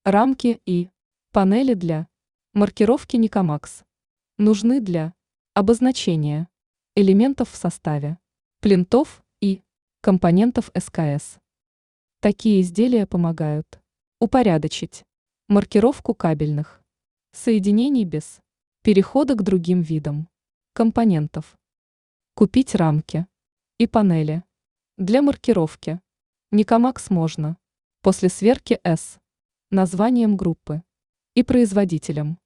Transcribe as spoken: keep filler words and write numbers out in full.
Рамки и панели для маркировки Никомакс нужны для обозначения элементов в составе, плинтов и компонентов эс ка эс. Такие изделия помогают упорядочить маркировку кабельных соединений без перехода к другим видам компонентов. Купить рамки и панели для маркировки Никомакс можно после сверки с названием группы и производителем.